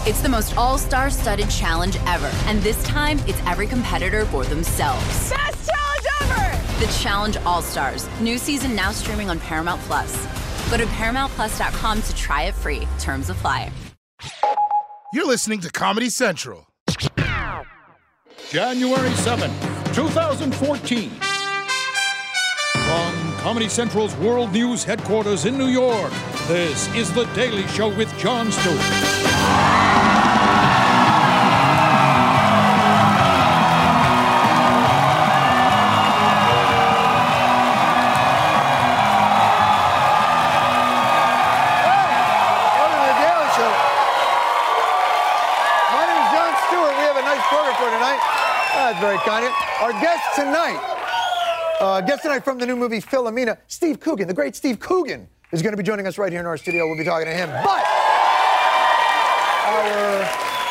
It's the most all-star studded challenge ever. And this time, it's every competitor for themselves. Best challenge ever! The Challenge All-Stars. New season now streaming on Paramount+. Go to ParamountPlus.com to try it free. Terms apply. You're listening to Comedy Central. January 7th, 2014. From Comedy Central's World News headquarters in New York, this is The Daily Show with Jon Stewart. That's very kind of you. Our guest tonight from the new movie Philomena, Steve Coogan, the great Steve Coogan, is going to be joining us right here in our studio. We'll be talking to him. But our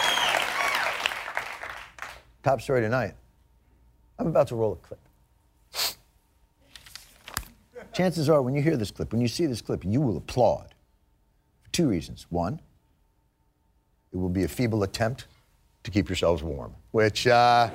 top story tonight, I'm about to roll a clip. Chances are when you hear this clip, when you see this clip, you will applaud for two reasons. One, it will be a feeble attempt to keep yourselves warm, which, let's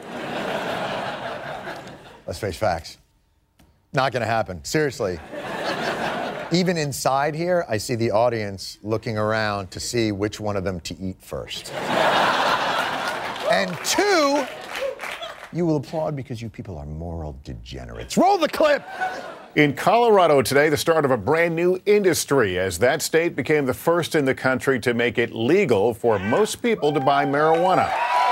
face facts, not gonna happen, seriously. Even inside here, I see the audience looking around to see which one of them to eat first. And two, you will applaud because you people are moral degenerates. Roll the clip! In Colorado today, the start of a brand new industry as that state became the first in the country to make it legal for most people to buy marijuana.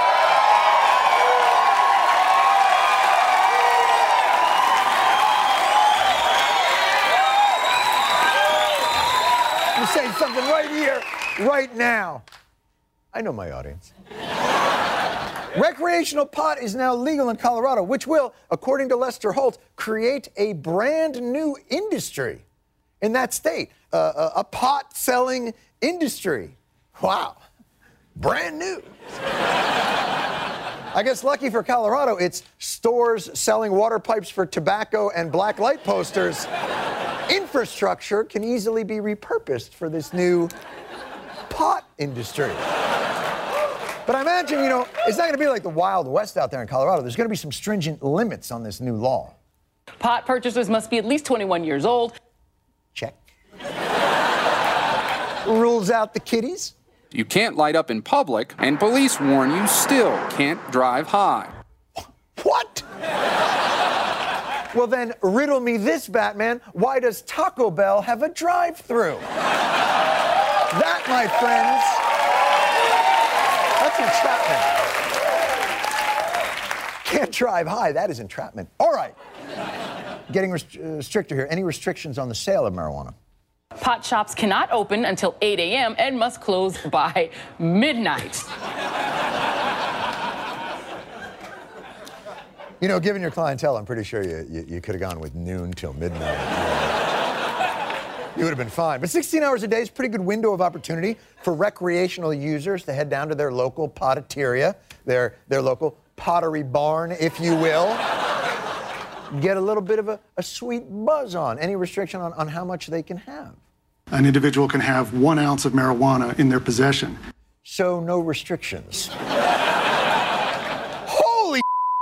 I'm saying something right here, right now. I know my audience. Recreational pot is now legal in Colorado, which will, according to Lester Holt, create a brand new industry in that state. A pot-selling industry. Wow. Brand new. I guess lucky for Colorado, it's stores selling water pipes for tobacco and black light posters. Infrastructure can easily be repurposed for this new pot industry. But I imagine, it's not going to be like the Wild West out there in Colorado. There's going to be some stringent limits on this new law. Pot purchasers must be at least 21 years old. Check. Rules out the kiddies. You can't light up in public, and police warn you still can't drive high. What? Well, then, riddle me this, Batman. Why does Taco Bell have a drive-thru? That, my friends, that's entrapment. Can't drive high. That is entrapment. All right. Getting stricter here. Any restrictions on the sale of marijuana? Pot shops cannot open until 8 a.m. and must close by midnight. Given your clientele, I'm pretty sure you could have gone with noon till midnight. You would have been fine. But 16 hours a day is a pretty good window of opportunity for recreational users to head down to their local potateria, their local pottery barn, if you will. Get a little bit of a sweet buzz on. Any restriction on how much they can have? An individual can have 1 ounce of marijuana in their possession. So no restrictions. Holy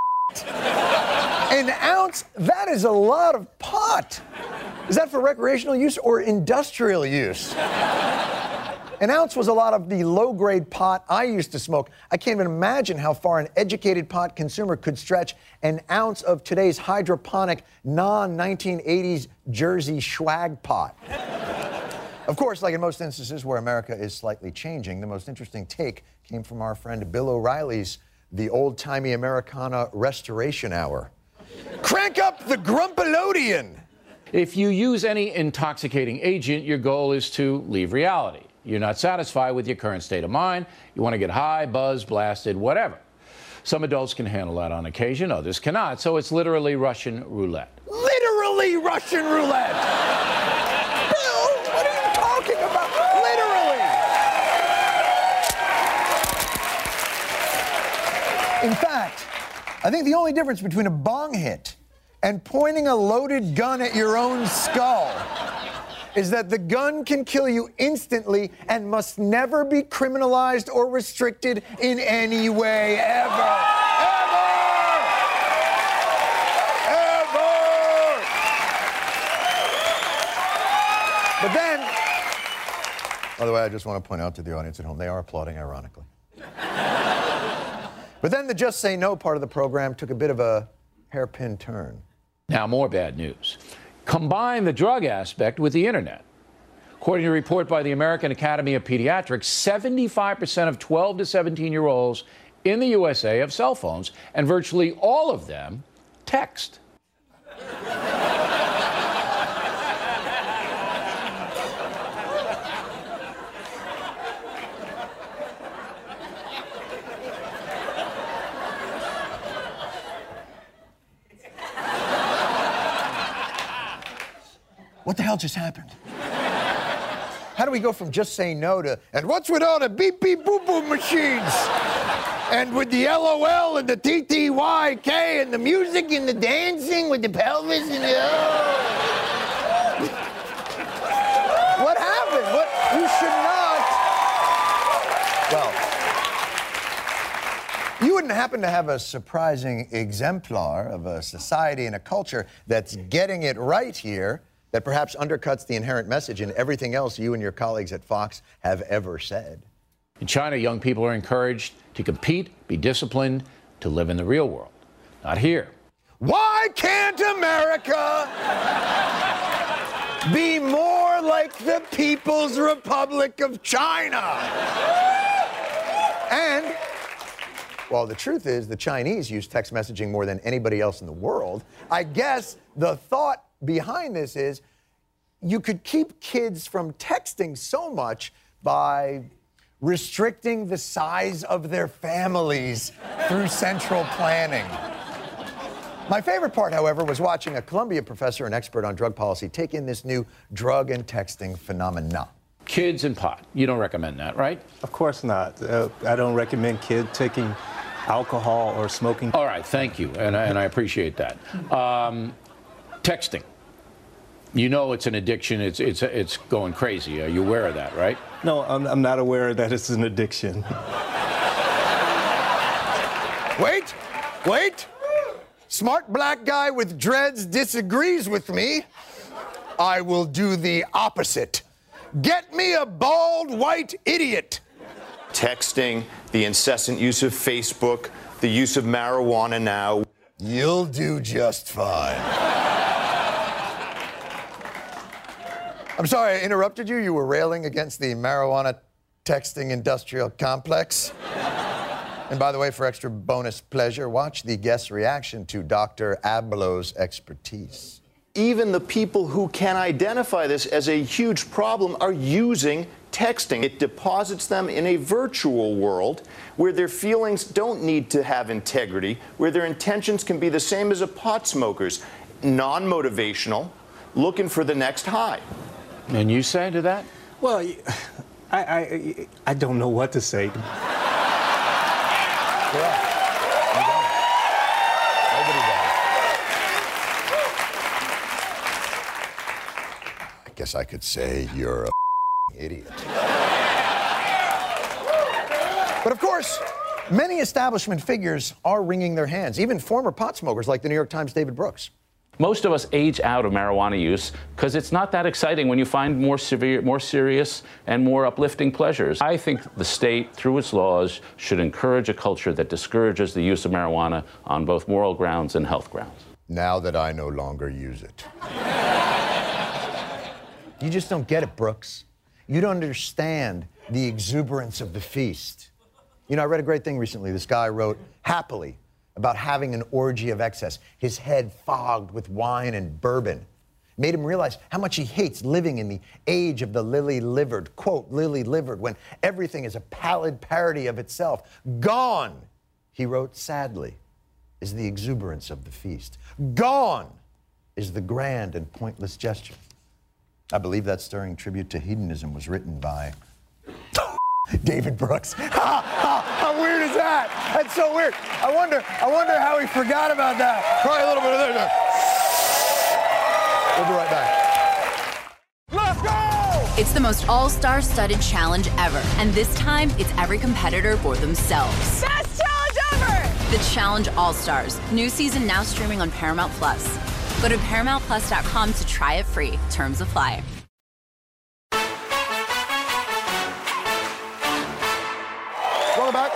an ounce? That is a lot of pot. Is that for recreational use or industrial use? An ounce was a lot of the low-grade pot I used to smoke. I can't even imagine how far an educated pot consumer could stretch an ounce of today's hydroponic, non-1980s Jersey swag pot. Of course, like in most instances where America is slightly changing, the most interesting take came from our friend Bill O'Reilly's The Old-Timey Americana Restoration Hour. Crank up the Grumpalodian! If you use any intoxicating agent, your goal is to leave reality. You're not satisfied with your current state of mind. You want to get high, buzzed, blasted, whatever. Some adults can handle that on occasion, others cannot. So it's literally Russian roulette. Literally Russian roulette! Bill, what are you talking about? Literally! In fact, I think the only difference between a bong hit and pointing a loaded gun at your own skull is that the gun can kill you instantly and must never be criminalized or restricted in any way, ever. But then, by the way, I just want to point out to the audience at home, they are applauding ironically. But then the Just Say No part of the program took a bit of a hairpin turn. Now, more bad news. Combine the drug aspect with the internet. According to a report by the American Academy of Pediatrics, 75% of 12 to 17-year-olds in the USA have cell phones, and virtually all of them text. What the hell just happened? How do we go from just saying no to, and what's with all the beep beep boop boop machines? And with the LOL and the TTYK and the music and the dancing with the pelvis and the What happened? What? You should not. Well, you wouldn't happen to have a surprising exemplar of a society and a culture that's getting it right here, that perhaps undercuts the inherent message in everything else you and your colleagues at Fox have ever said. In China, young people are encouraged to compete, be disciplined, to live in the real world. Not here. Why can't America be more like the People's Republic of China? And, well, the truth is the Chinese use text messaging more than anybody else in the world. I guess the thought behind this is you could keep kids from texting so much by restricting the size of their families through central planning. My favorite part, however, was watching a Columbia professor and expert on drug policy take in this new drug and texting phenomena. Kids and pot. You don't recommend that, right? Of course not. I don't recommend kids taking alcohol or smoking. All right, thank you, and I appreciate that. Texting. You know it's an addiction. It's going crazy. Are you aware of that, right? No, I'm not aware that it's an addiction. Wait. Smart black guy with dreads disagrees with me. I will do the opposite. Get me a bald white idiot. Texting, the incessant use of Facebook, the use of marijuana now. You'll do just fine. I'm sorry I interrupted you. You were railing against the marijuana texting industrial complex. And by the way, for extra bonus pleasure, watch the guest's reaction to Dr. Ablow's expertise. Even the people who can identify this as a huge problem are using texting. It deposits them in a virtual world where their feelings don't need to have integrity, where their intentions can be the same as a pot smoker's, non-motivational, looking for the next high. And you say to that? Well, I don't know what to say. Yeah. You don't. Nobody does. I guess I could say you're a idiot. But of course, many establishment figures are wringing their hands, even former pot smokers like the New York Times' David Brooks. Most of us age out of marijuana use because it's not that exciting when you find more serious and more uplifting pleasures. I think the state, through its laws, should encourage a culture that discourages the use of marijuana on both moral grounds and health grounds. Now that I no longer use it. You just don't get it, Brooks. You don't understand the exuberance of the feast. You know, I read a great thing recently. This guy wrote happily about having an orgy of excess, his head fogged with wine and bourbon. Made him realize how much he hates living in the age of the lily-livered, quote, lily-livered, when everything is a pallid parody of itself. Gone, he wrote sadly, is the exuberance of the feast. Gone is the grand and pointless gesture. I believe that stirring tribute to hedonism was written by David Brooks. How weird is that? That's so weird. I wonder how he forgot about that. Probably a little bit of that. We'll be right back. Let's go! It's the most all-star studded challenge ever. And this time, it's every competitor for themselves. Best challenge ever! The Challenge All-Stars. New season now streaming on Paramount+. Go to ParamountPlus.com to try it free. Terms apply. Welcome back.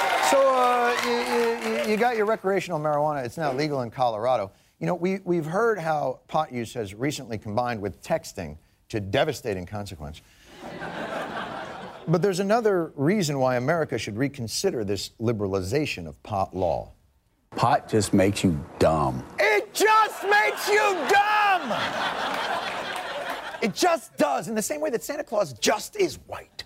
So you got your recreational marijuana. It's now legal in Colorado. You know, we've heard how pot use has recently combined with texting to devastating consequence. But there's another reason why America should reconsider this liberalization of pot law. Pot just makes you dumb. It just makes you dumb! It just does, in the same way that Santa Claus just is white.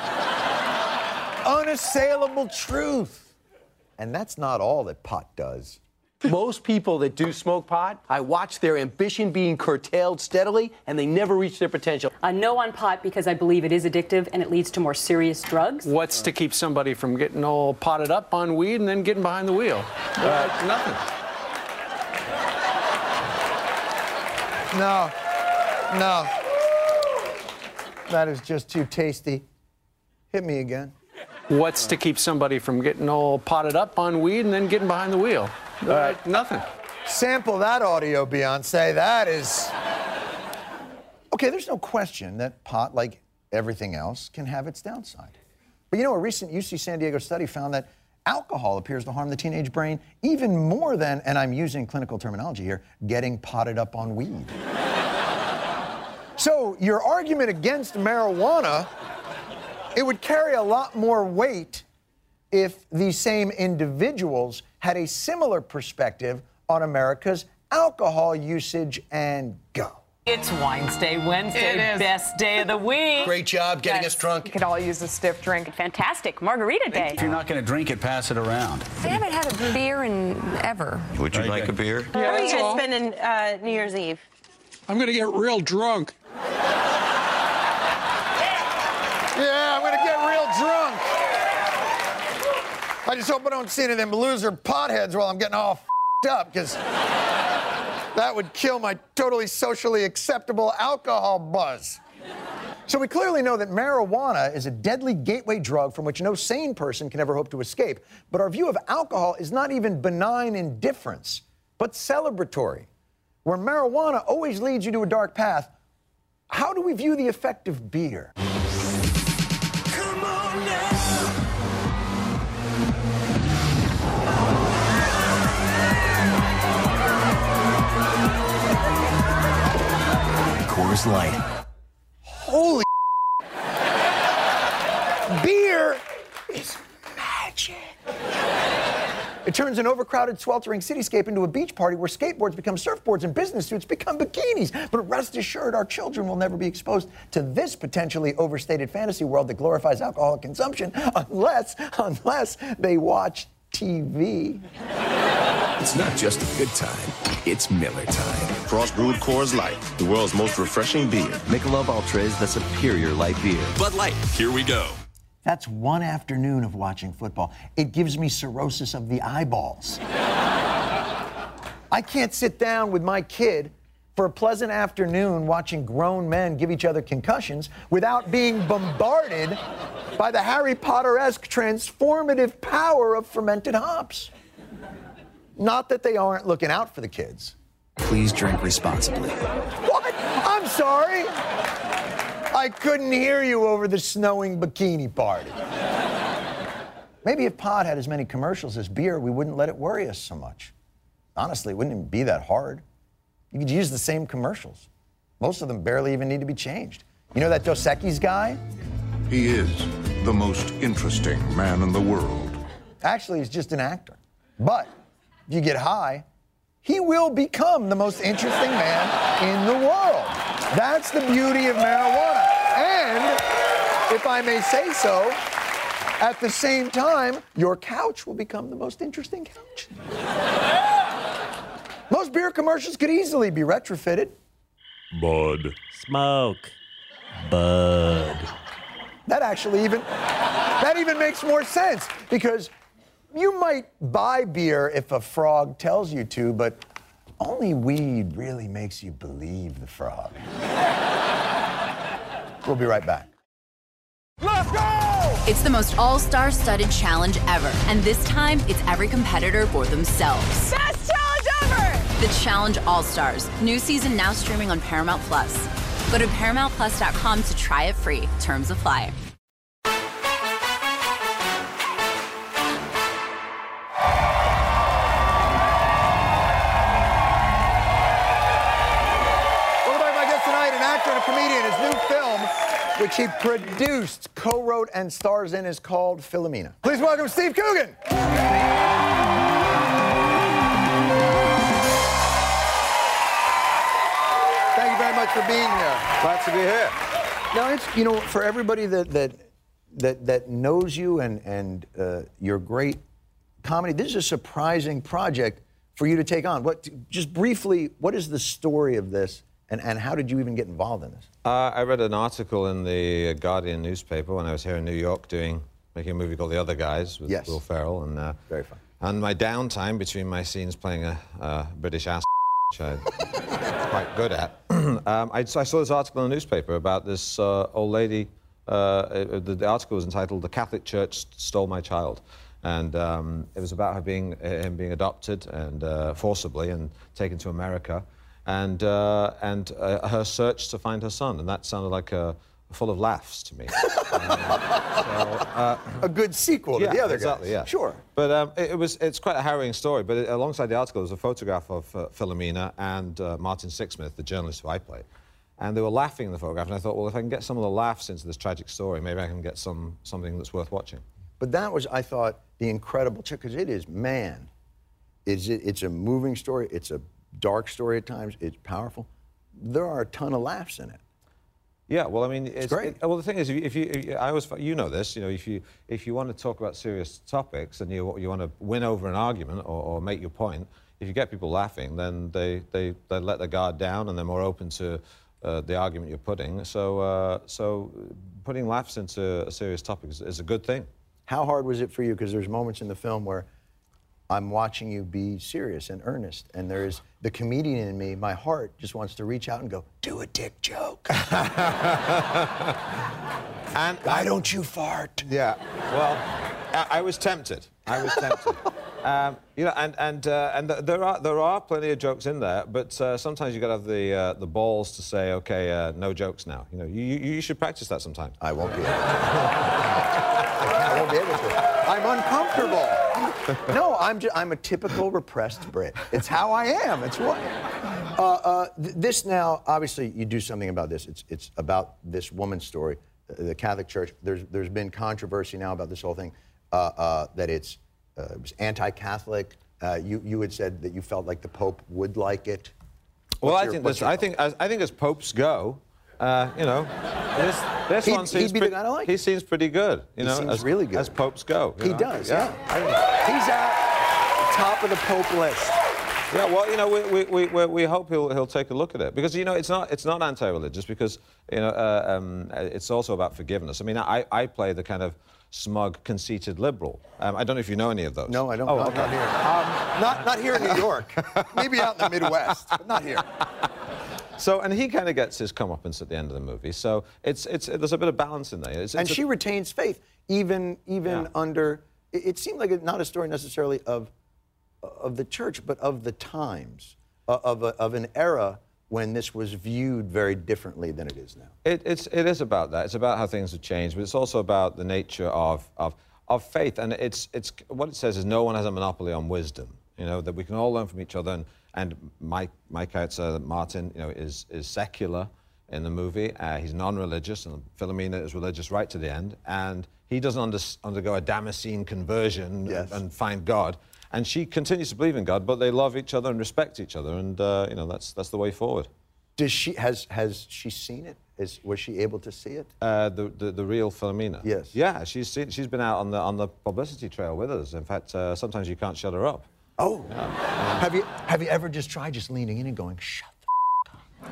Unassailable truth. And that's not all that pot does. Most people that do smoke pot, I watch their ambition being curtailed steadily, and they never reach their potential. A no on pot because I believe it is addictive and it leads to more serious drugs. What's to keep somebody from getting all potted up on weed and then getting behind the wheel? Nothing. No. That is just too tasty. Hit me again. What's to keep somebody from getting all potted up on weed and then getting behind the wheel? Nothing. Sample that audio, Beyonce. That is... Okay, there's no question that pot, like everything else, can have its downside. But you know, a recent UC San Diego study found that alcohol appears to harm the teenage brain even more than, and I'm using clinical terminology here, getting potted up on weed. So your argument against marijuana, it would carry a lot more weight if these same individuals had a similar perspective on America's alcohol usage and go. It's Wednesday, best day of the week. Great job getting us drunk. We could all use a stiff drink. Fantastic. Margarita day. If you're not going to drink it, pass it around. I haven't had a beer in ever. Would you like a beer? How are you guys spending New Year's Eve? I'm going to get real drunk. Yeah, I'm going to get real drunk. I just hope I don't see any of them loser potheads while I'm getting all f***ed up, because that would kill my totally socially acceptable alcohol buzz. So we clearly know that marijuana is a deadly gateway drug from which no sane person can ever hope to escape. But our view of alcohol is not even benign indifference, but celebratory. Where marijuana always leads you to a dark path, how do we view the effect of beer? Coors Light. Holy beer is magic. It turns an overcrowded, sweltering cityscape into a beach party where skateboards become surfboards and business suits become bikinis. But rest assured, our children will never be exposed to this potentially overstated fantasy world that glorifies alcoholic consumption unless they watch TV. It's not just a good time, it's Miller time. Cross-brewed Coors Light, the world's most refreshing beer. Michelob Ultra is the superior light beer. Bud Light, here we go. That's one afternoon of watching football. It gives me cirrhosis of the eyeballs. I can't sit down with my kid for a pleasant afternoon watching grown men give each other concussions without being bombarded by the Harry Potter-esque transformative power of fermented hops. Not that they aren't looking out for the kids. Please drink responsibly. What? I'm sorry. I couldn't hear you over the snowing bikini party. Maybe if pot had as many commercials as beer, we wouldn't let it worry us so much. Honestly, it wouldn't even be that hard. You could use the same commercials. Most of them barely even need to be changed. You know that Dos Equis guy? He is the most interesting man in the world. Actually, he's just an actor. But if you get high, he will become the most interesting man in the world. That's the beauty of marijuana. And, if I may say so, at the same time, your couch will become the most interesting couch. Most beer commercials could easily be retrofitted. Bud. Smoke. Bud. That even makes more sense, because you might buy beer if a frog tells you to, but only weed really makes you believe the frog. We'll be right back. Let's go! It's the most all-star-studded challenge ever. And this time, it's every competitor for themselves. Best challenge ever! The Challenge All-Stars. New season now streaming on Paramount+. Go to ParamountPlus.com to try it free. Terms apply. Comedian, his new film, which he produced, co-wrote, and stars in, is called Philomena. Please welcome Steve Coogan. Thank you very much for being here. Glad to be here. Now, it's, you know, for everybody that knows you and your great comedy, this is a surprising project for you to take on. Just briefly, what is the story of this? And how did you even get involved in this? I read an article in the Guardian newspaper when I was here in New York making a movie called The Other Guys with Will Ferrell. And, very fun. And my downtime between my scenes playing a British ass, which I'm quite good at, I saw this article in the newspaper about this old lady. The article was entitled "The Catholic Church Stole My Child." And it was about him being adopted and forcibly and taken to America. And her search to find her son, and that sounded like full of laughs to me. A good sequel to The Other Guys. Yeah. Sure. But it's quite a harrowing story. But alongside the article, there was a photograph of Philomena and Martin Sixsmith, the journalist who I play, and they were laughing in the photograph. And I thought, well, if I can get some of the laughs into this tragic story, maybe I can get something that's worth watching. But that was, I thought, the incredible check, because it is, man, it's a moving story. It's a dark story at times. It's powerful. There are a ton of laughs in it. Yeah, well, I mean, it's great. Well, the thing is, I always, you know this, you know, if you want to talk about serious topics and you want to win over an argument or make your point, if you get people laughing, then they let their guard down and they're more open to the argument you're putting. So putting laughs into a serious topic is a good thing. How hard was it for you? Because there's moments in the film where I'm watching you be serious and earnest, and there's the comedian in me, my heart just wants to reach out and go, do a dick joke. And why don't you fart? Yeah, well, I was tempted. I was tempted. You know, and there are plenty of jokes in there, but sometimes you got to have the balls to say, okay, no jokes now. You know, you should practice that sometime. I won't be able to. I won't be able to. I'm uncomfortable. No, I'm a typical repressed Brit. It's how I am. It's what. This now, obviously, you do something about this. It's about this woman's story, the Catholic Church. There's been controversy now about this whole thing, that it was anti-Catholic. You had said that you felt like the Pope would like it. Well, I think as popes go, you know, this one seems he seems pretty good. You know, seems really good as popes go. He does. Yeah. He's at top of the Pope list. Yeah, well, you know, we hope he'll take a look at it, because you know it's not anti-religious, because you know it's also about forgiveness. I mean, I play the kind of smug, conceited liberal. I don't know if you know any of those. No, I don't. Oh, no, okay. Not here in New York. Maybe out in the Midwest, but not here. So, and he kind of gets his comeuppance at the end of the movie. So there's a bit of balance in there. And she retains faith, even under. It seemed like not a story necessarily of the church, but of the times, of an era when this was viewed very differently than it is now. It is about that. It's about how things have changed, but it's also about the nature of faith. And it's what it says is no one has a monopoly on wisdom. You know, that we can all learn from each other. And my character, Martin, you know, is secular in the movie. He's non-religious, and Philomena is religious right to the end. And he doesn't undergo a Damascene conversion and find God. And she continues to believe in God, but they love each other and respect each other, and you know, that's the way forward. Has she seen it? Was she able to see it? The real Philomena. Yes. Yeah, she's been out on the publicity trail with us. In fact, sometimes you can't shut her up. Oh. Yeah. Have you ever just tried leaning in and going, shut the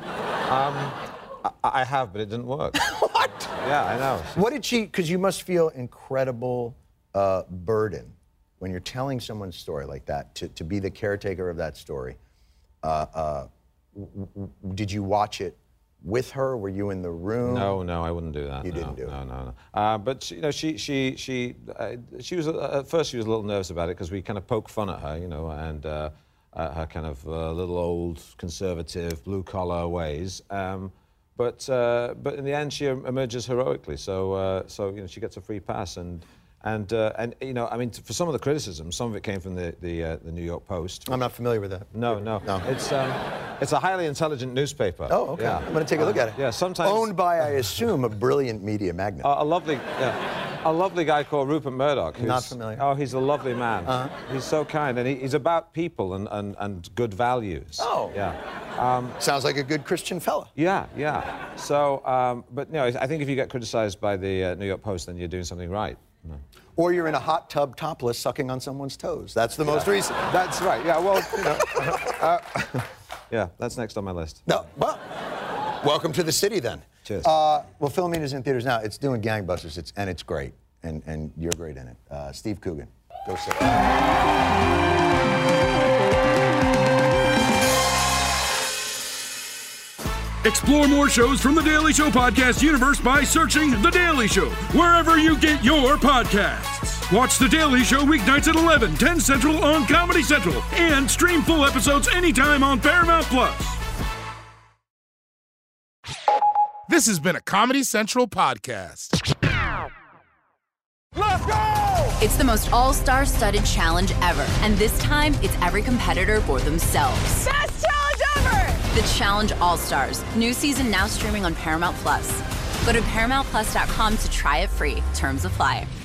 up? I have, but it didn't work. What? Yeah, I know. What did she? Because you must feel incredible burden when you're telling someone's story like that, to be the caretaker of that story. Did you watch it with her? Were you in the room? No, I wouldn't do that. You didn't do it. No. But you know, she was at first she was a little nervous about it because we kind of poked fun at her, you know, and her kind of little old conservative blue collar ways. But in the end, she emerges heroically. So you know, she gets a free pass and you know, I mean, for some of the criticism, some of it came from the New York Post. I'm not familiar with that. No. It's a highly intelligent newspaper. Oh, okay. Yeah. I'm going to take a look at it. Yeah, sometimes owned by, I assume, a brilliant media magnate. A lovely guy called Rupert Murdoch. Not familiar. Oh, he's a lovely man. He's so kind, and he's about people and good values. Oh, yeah. Sounds like a good Christian fella. Yeah. So, but you know, I think if you get criticized by the New York Post, then you're doing something right. No. Or you're in a hot tub topless sucking on someone's toes. That's the most recent. That's right. Yeah, well, you know. Yeah, that's next on my list. No, well, welcome to the city then. Cheers. Well, Philomene is in theaters now. It's doing gangbusters, and it's great. And you're great in it. Steve Coogan, go sit. Explore more shows from The Daily Show podcast universe by searching The Daily Show wherever you get your podcasts. Watch The Daily Show weeknights at 11, 10 Central on Comedy Central, and stream full episodes anytime on Paramount+. This has been a Comedy Central podcast. Let's go! It's the most all-star studded challenge ever. And this time, it's every competitor for themselves. Best challenge ever! The Challenge All-Stars. New season now streaming on Paramount+. Go to ParamountPlus.com to try it free. Terms apply.